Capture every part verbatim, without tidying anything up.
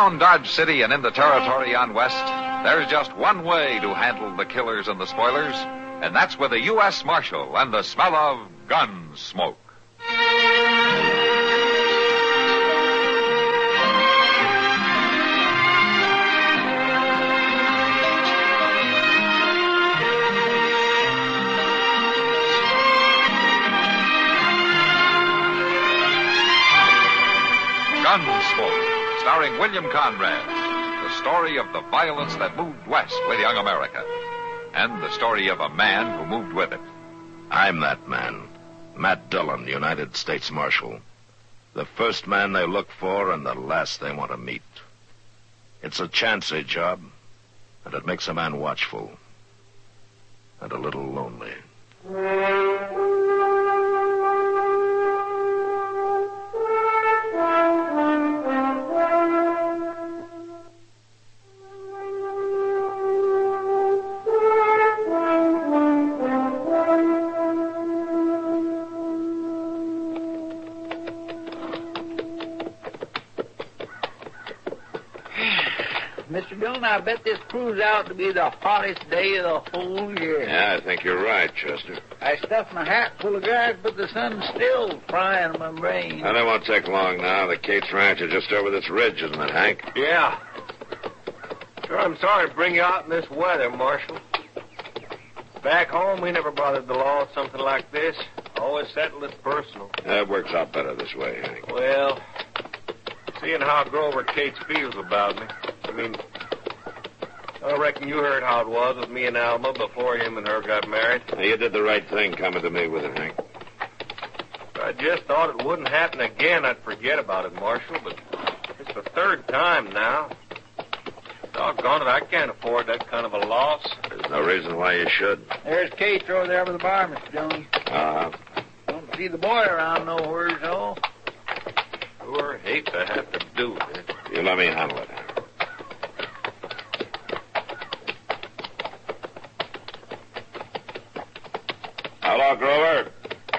Around Dodge City and in the territory on West, there's just one way to handle the killers and the spoilers, and that's with a U S Marshal and the smell of gun smoke. Gunsmoke, starring William Conrad. The story of the violence that moved west with young America. And the story of a man who moved with it. I'm that man. Matt Dillon, United States Marshal. The first man they look for and the last they want to meet. It's a chancy job, and it makes a man watchful. And a little lonely. Mister Dillon, I bet this proves out to be the hottest day of the whole year. Yeah, I think you're right, Chester. I stuffed my hat full of grass, but the sun's still frying my brain. Now, that won't take long now. The Cates Ranch is just over this ridge, isn't it, Hank? Yeah. Sure, I'm sorry to bring you out in this weather, Marshal. Back home, we never bothered the law with something like this. Always settled it personal. That works out better this way, Hank. Well, seeing how Grover Cates feels about me, I mean, I reckon you heard how it was with me and Alma before him and her got married. Now, you did the right thing coming to me with it, Hank. I just thought it wouldn't happen again. I'd forget about it, Marshal, but it's the third time now. Doggone it, I can't afford that kind of a loss. There's no reason why you should. There's Cates over there by the bar, Mister Jones. Uh-huh. Don't see the boy around nowhere, so. Sure hate to have to do it. You let me handle it. Hello, Grover.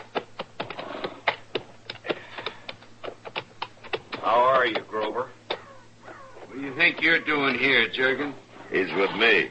How are you, Grover? What do you think you're doing here, Jurgen? He's with me.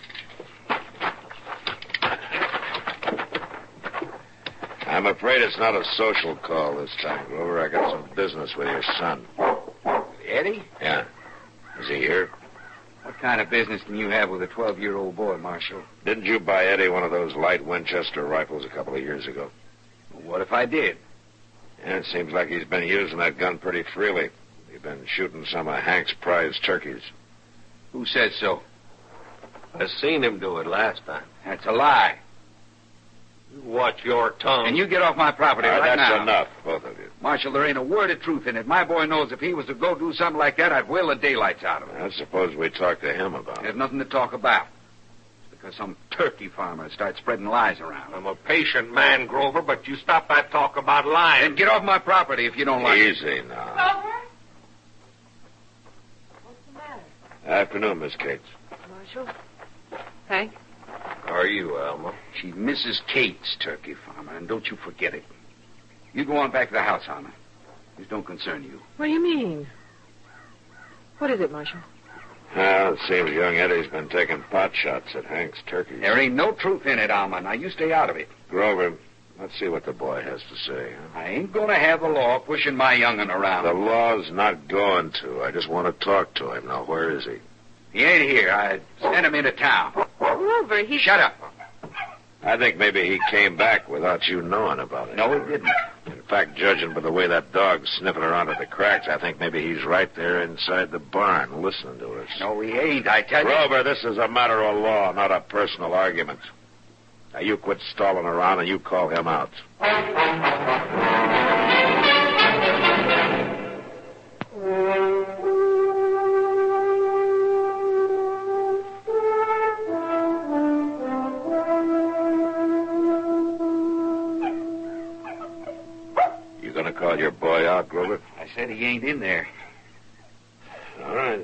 I'm afraid it's not a social call this time, Grover. I got some business with your son. Eddie? Yeah. Is he here? What kind of business can you have with a twelve-year-old boy, Marshal? Didn't you buy Eddie one of those light Winchester rifles a couple of years ago? What if I did? Yeah, it seems like he's been using that gun pretty freely. He's been shooting some of Hank's prize turkeys. Who said so? I seen him do it last time. That's a lie. You watch your tongue. And you get off my property All right, right, that's now. enough, both of you. Marshal, there ain't a word of truth in it. My boy knows if he was to go do something like that, I'd whale the daylights out of him. I suppose we talk to him about There's it. nothing to talk about. It's because some turkey farmer starts spreading lies around. I'm a patient man, Grover, but you stop that talk about lying. Then get off my property if you don't like it. Easy now. Grover? What's the matter? Afternoon, Miss Cates. Marshal? Hank? How are you, Alma? She's Missus Cates, turkey farmer, and don't you forget it. You go on back to the house, Alma. This don't concern you. What do you mean? What is it, Marshal? Well, it seems young Eddie's been taking pot shots at Hank's turkeys. There ain't no truth in it, Alma. Now, you stay out of it. Grover, let's see what the boy has to say. Huh? I ain't going to have the law pushing my young'un around. The law's not going to. I just want to talk to him. Now, where is he? He ain't here. I sent him into town. Grover, he... Shut up. I think maybe he came back without you knowing about it. No, he didn't. In fact, judging by the way that dog's sniffing around at the cracks, I think maybe he's right there inside the barn listening to us. No, he ain't, I tell you. Grover, this is a matter of law, not a personal argument. Now, you quit stalling around and you call him out. You gonna call your boy out, Grover? I said he ain't in there. All right.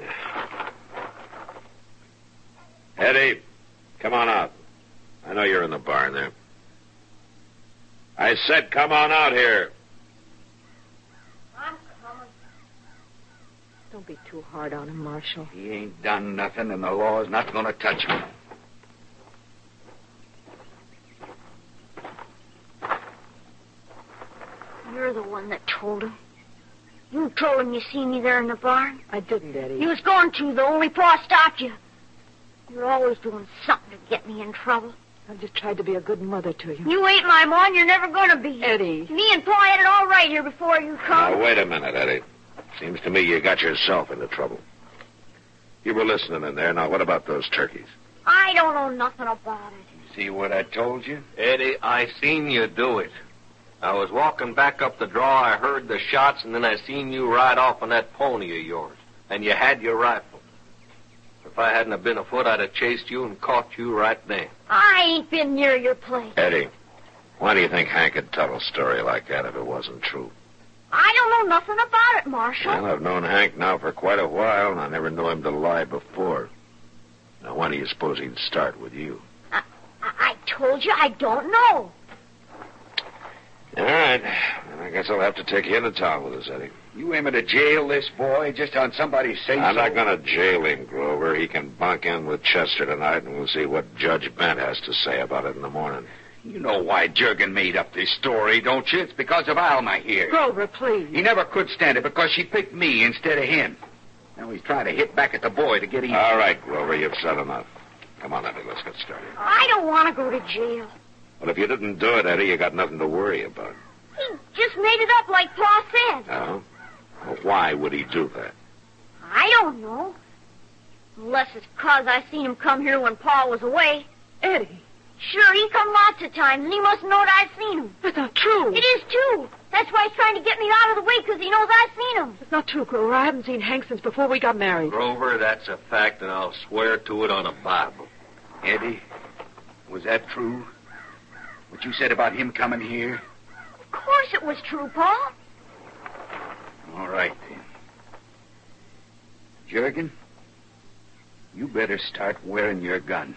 Eddie, come on out. I know you're in the barn there. I said come on out here. I'm coming. Don't be too hard on him, Marshal. He ain't done nothing, and the law's not going to touch him. You're the one that told him. You told him you seen me there in the barn. I didn't, Eddie. You was going to, though, only Pa stopped you. You're always doing something to get me in trouble. I've just tried to be a good mother to you. You ain't my ma, and you're never going to be. Eddie. Me and Pa had it all right here before you come. Now, wait a minute, Eddie. Seems to me you got yourself into trouble. You were listening in there. Now, what about those turkeys? I don't know nothing about it. See what I told you? Eddie, I seen you do it. I was walking back up the draw, I heard the shots, and then I seen you ride off on that pony of yours. And you had your rifle. If I hadn't have been afoot, I'd have chased you and caught you right then. I ain't been near your place. Eddie, why do you think Hank would tell a story like that if it wasn't true? I don't know nothing about it, Marshal. Well, I've known Hank now for quite a while, and I never knew him to lie before. Now, why do you suppose he'd start with you? I, I, I told you I don't know. All right. Then I guess I'll have to take you into town with us, Eddie. You aiming to jail this boy just on somebody's say-so? I'm not going to jail him, Grover. He can bunk in with Chester tonight, and we'll see what Judge Bent has to say about it in the morning. You know why Jurgen made up this story, don't you? It's because of Alma here. Grover, please. He never could stand it because she picked me instead of him. Now he's trying to hit back at the boy to get even. All right, Grover, you've said enough. Come on, Eddie, let's get started. I don't want to go to jail. Well, if you didn't do it, Eddie, you got nothing to worry about. He just made it up like Pa said. Oh? Well, why would he do that? I don't know. Unless it's 'cause I seen him come here when Pa was away. Eddie. Sure, he come lots of times, and he must know that I seen him. That's not true. It is, too. That's why he's trying to get me out of the way, 'cause he knows I seen him. It's not true, Grover. I haven't seen Hank since before we got married. Grover, that's a fact, and I'll swear to it on a Bible. Eddie, was that true? What you said about him coming here? Of course it was true, Pa. All right, then. Jurgen, you better start wearing your gun.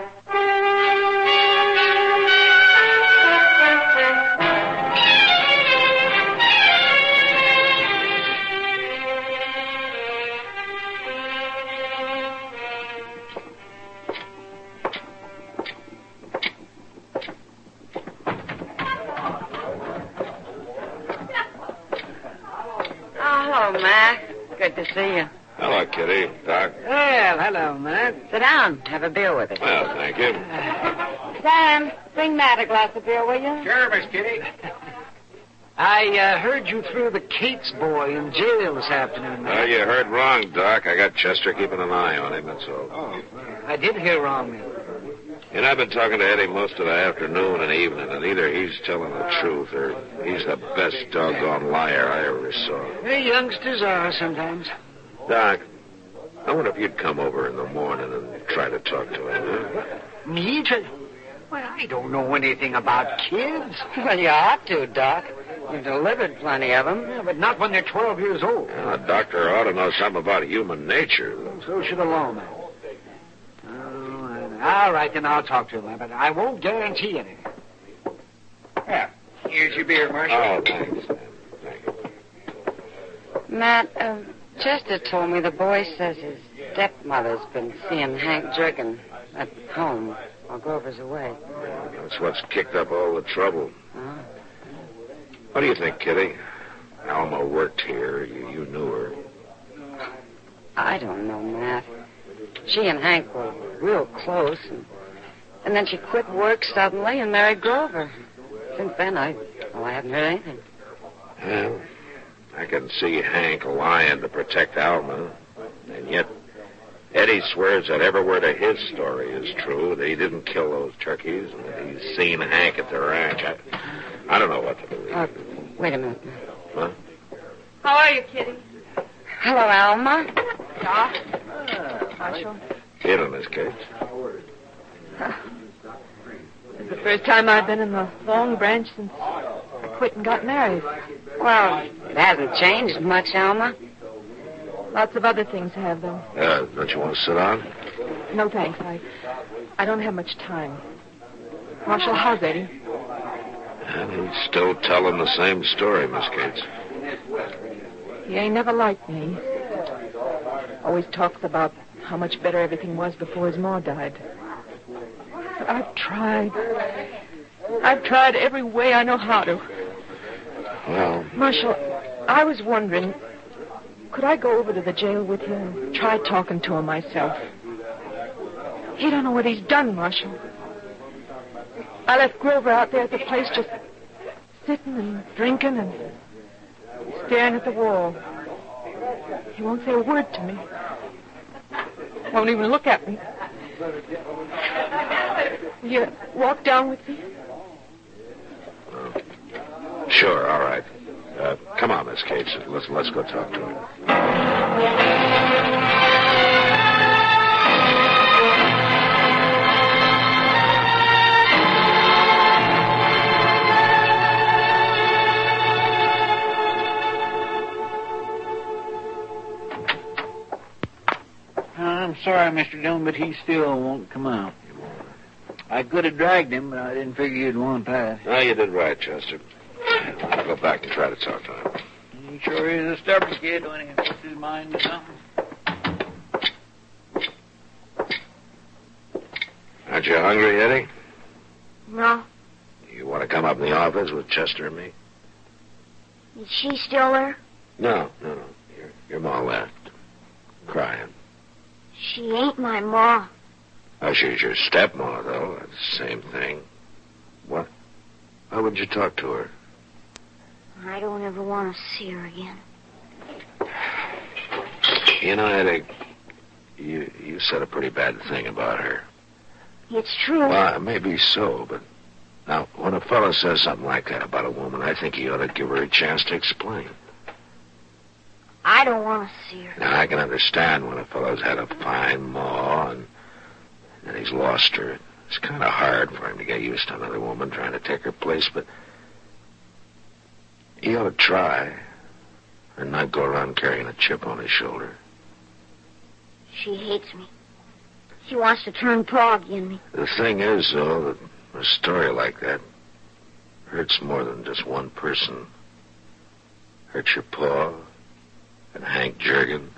Hello, Mac. Good to see you. Hello, Kitty. Doc. Well, hello, Mac. Sit down. Have a beer with us. Well, thank you. Sam, bring Matt a glass of beer, will you? Sure, Miss Kitty. I uh, heard you threw the Cates boy in jail this afternoon, Mac. Well, you heard wrong, Doc. I got Chester keeping an eye on him, that's all. Oh, I did hear wrong, then. And I've been talking to Eddie most of the afternoon and evening, and either he's telling the truth or he's the best doggone liar I ever saw. The youngsters are sometimes. Doc, I wonder if you'd come over in the morning and try to talk to him, huh? Me? To... Well, I don't know anything about kids. Well, you ought to, Doc. You've delivered plenty of them. Yeah, but not when they're twelve years old. Well, a doctor ought to know something about human nature. So should a lawman. Oh, all right, then I'll talk to him, but I won't guarantee anything. Yeah, here's your beer, Marshal. Oh, thanks, man. Thank you. Matt, uh, Chester told me the boy says his stepmother's been seeing Hank Jurgen at home while Grover's away. That's what's kicked up all the trouble. Oh. What do you think, Kitty? Alma worked here. You, you knew her. I don't know, Matt. She and Hank were real close, and, and then she quit work suddenly and married Grover. Since then, I, well, I haven't heard anything. Well, I can see Hank lying to protect Alma, and yet Eddie swears that every word of his story is true, that he didn't kill those turkeys, and that he's seen Hank at the ranch. I, I don't know what to believe. Uh, wait a minute. Huh? How are you, Kitty? Hello, Alma. Doc. Uh, Marshal. Feeling this case. It's the first time I've been in the Long Branch since I quit and got married. Well, it hasn't changed much, Alma. Lots of other things have, though. Uh, don't you want to sit down? No, thanks. I I don't have much time. Marshal, how's Eddie? And he's still telling the same story, Miss Cates. He ain't never liked me. always talks about how much better everything was before his ma died. But I've tried. I've tried every way I know how to. Well... Marshal, I was wondering, could I go over to the jail with you and try talking to him myself? He don't know what he's done, Marshal. I left Grover out there at the place just sitting and drinking and staring at the wall. He won't say a word to me. Won't even look at me. Will you walk down with me? Uh, sure, all right. Uh, come on, Miss Cates. Let's, let's go talk to him. I'm sorry, Mister Dillon, but he still won't come out. I could have dragged him, but I didn't figure you'd want to pass. No, you did right, Chester. I'll go back and try to talk to him. He sure is a stubborn kid when he puts his mind to something. Aren't you hungry, Eddie? No. You want to come up in the office with Chester and me? Is she still there? No, no, no. Your, your ma left. Crying. She ain't my ma. Oh, she's your stepma, though. That's the same thing. What? Why would you talk to her? I don't ever want to see her again. You know, Eddie, you, you said a pretty bad thing about her. It's true. Well, maybe so, but now, when a fellow says something like that about a woman, I think he ought to give her a chance to explain. I don't want to see her. Now, I can understand when a fellow's had a fine ma and, and he's lost her. It's kind of hard for him to get used to another woman trying to take her place, but he ought to try and not go around carrying a chip on his shoulder. She hates me. She wants to turn Pa against me. The thing is, though, that a story like that hurts more than just one person. Hurts your pa and Hank Jurgen.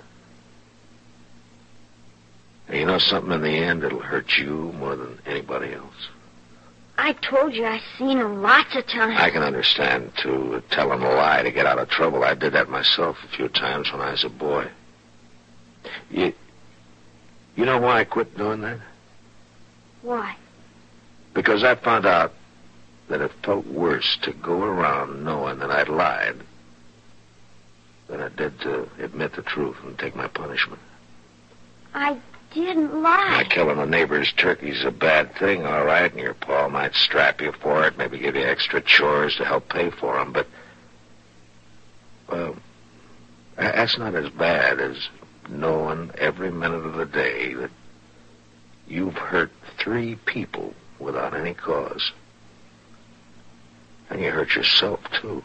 And you know something, in the end, it'll hurt you more than anybody else. I told you I seen her lots of times. I can understand, too, telling a lie to get out of trouble. I did that myself a few times when I was a boy. You, you know why I quit doing that? Why? Because I found out that it felt worse to go around knowing that I'd lied than it did to admit the truth and take my punishment. I didn't lie. Now, killing a neighbor's turkey's a bad thing, all right, and your pa might strap you for it, maybe give you extra chores to help pay for them, but, well, that's not as bad as knowing every minute of the day that you've hurt three people without any cause. And you hurt yourself, too.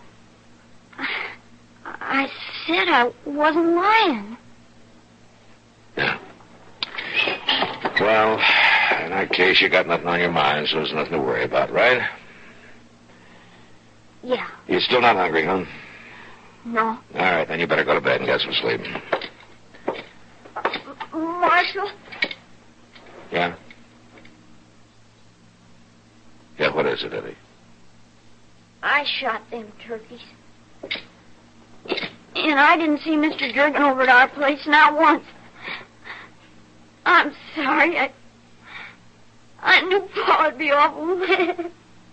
I said I wasn't lying. Yeah. Well, in that case, you got nothing on your mind, so there's nothing to worry about, right? Yeah. You're still not hungry, huh? No. All right, then you better go to bed and get some sleep. Marshal? Yeah? Yeah, what is it, Eddie? I shot them turkeys. And I didn't see Mister Jurgen over at our place, not once. I'm sorry. I I knew Pa would be awful mad.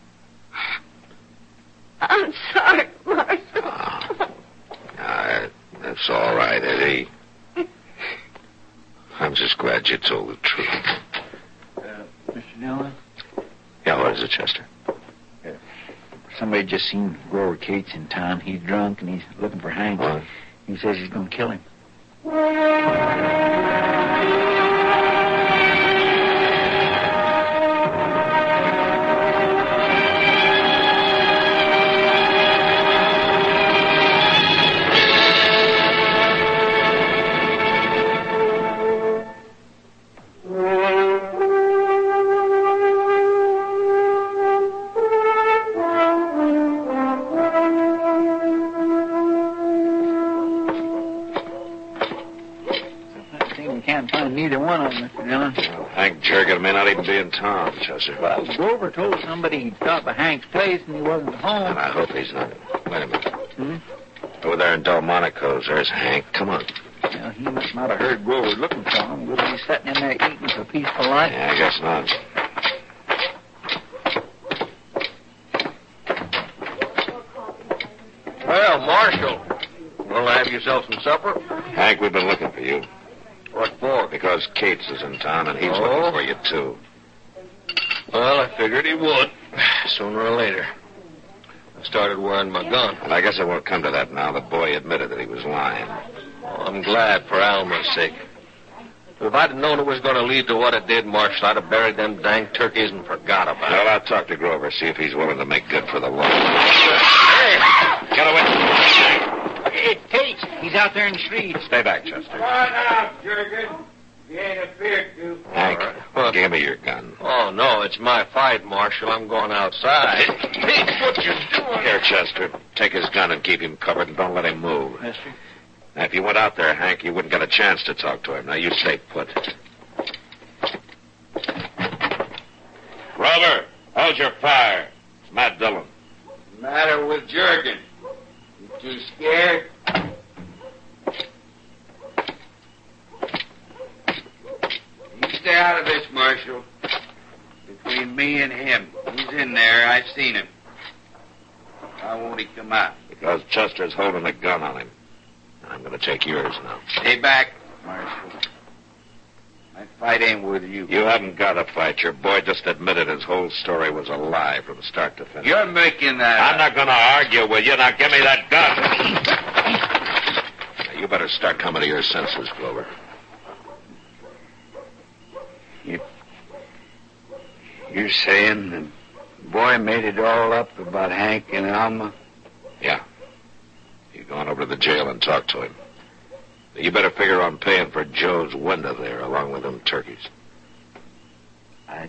I'm sorry, Marshal. Oh. Uh, that's all right, Eddie. I'm just glad you told the truth. Uh, Mister Dillon? Yeah, what is it, Chester? Uh, somebody just seen Grover Cates in town. He's drunk and he's looking for Hank. What? He says he's going to kill him. may not even be in town, Chester. Well, Grover told somebody he'd stop at Hank's place and he wasn't home. And I hope he's not. Wait a minute. Hmm? Over there in Delmonico's, there's Hank. Come on. Well, he must not have heard Grover looking for him. Would he be sitting in there eating for peaceful life? Yeah, I guess not. Well, Marshal, want to have yourself some supper? Hank, we've been looking for you. What for? Because Cates is in town, and he's Oh? looking for you, too. Well, I figured he would, sooner or later. I started wearing my gun. And I guess it won't come to that now. The boy admitted that he was lying. Well, I'm glad for Alma's sake. If I'd have known it was going to lead to what it did, Marshal, I'd have buried them dang turkeys and forgot about Well, it. I'll talk to Grover, see if he's willing to make good for the law. Hey! Get away! Hey, Cates, he's out there in the street. Stay back, Chester. Come on out, Jurgen. You ain't afeard to. Hank, All right. Well- give me your gun. Oh, no, it's my fight, Marshal. I'm going outside. Hey, what you doing? Here, Chester. Take his gun and keep him covered, and don't let him move. Yes, sir. Now, if you went out there, Hank, you wouldn't get a chance to talk to him. Now, you stay put. Grover, hold your fire. It's Matt Dillon. What's the matter with Jurgen? You too scared? You stay out of this, Marshal. Between me and him. He's in there. I've seen him. Why won't he come out? Because Chester's holding a gun on him. I'm going to take yours now. Stay back, Marshal. My fight ain't with you. You haven't got to fight. Your boy just admitted his whole story was a lie from start to finish. You're making that I'm up. not going to argue with you. Now, give me that gun. Now, you better start coming to your senses, Grover. You, you're saying the boy made it all up about Hank and Alma? Yeah. You go on over to the jail and talk to him. You better figure on paying for Joe's window there, along with them turkeys. I...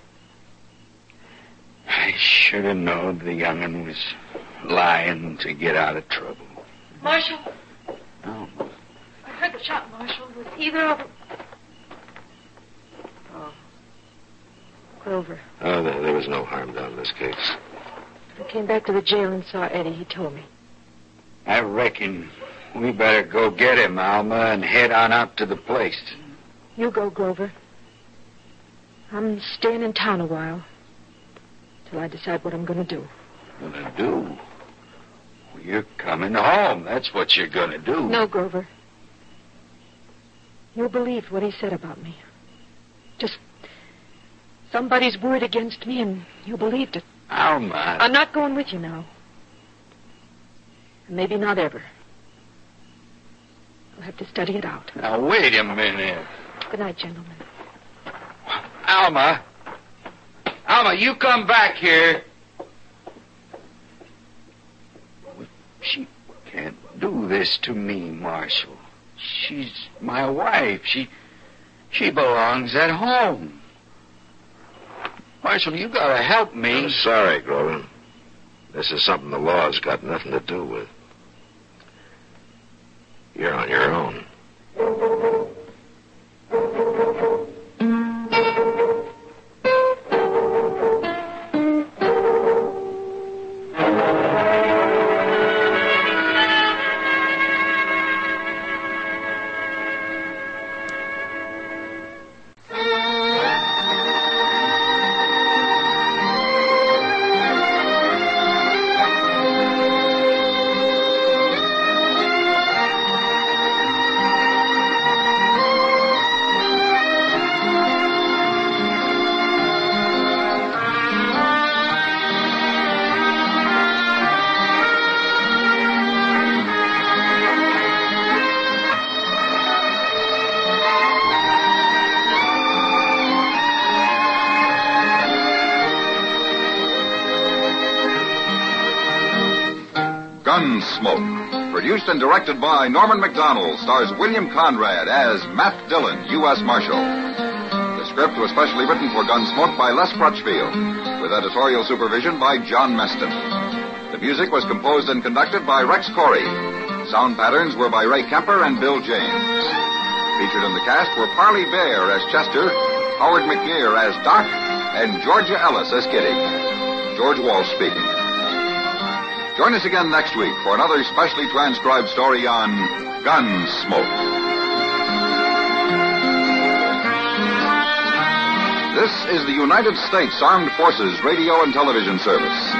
I should have known the young'un was lying to get out of trouble. Marshal, Oh. I heard the shot, Marshal. Was either of them... Oh. Grover. Oh, there, there was no harm done in this case. I came back to the jail and saw Eddie. He told me. I reckon we better go get him, Alma, and head on out to the place. You go, Grover. I'm staying in town a while. Till I decide what I'm going to do. Gonna do? Well, you're coming home. That's what you're gonna do. No, Grover. You'll believe what he said about me. Just somebody's word against me, and you believed it. Alma. I'm not going with you now. And maybe not ever. I'll have to study it out. Now, wait a minute. Good night, gentlemen. Alma. Alma, you come back here. She can't do this to me, Marshal. She's my wife. She she belongs at home. Marshal, you gotta help me. I'm sorry, Grover. This is something the law's got nothing to do with. You're on your own. Gunsmoke, produced and directed by Norman Macdonald, stars William Conrad as Matt Dillon, U S Marshal. The script was specially written for Gunsmoke by Les Crutchfield, with editorial supervision by John Meston. The music was composed and conducted by Rex Corey. Sound patterns were by Ray Kemper and Bill James. Featured in the cast were Parley Bear as Chester, Howard McNear as Doc and Georgia Ellis as Kitty. George Walsh speaking. Join us again next week for another specially transcribed story on Gunsmoke. This is the United States Armed Forces Radio and Television Service.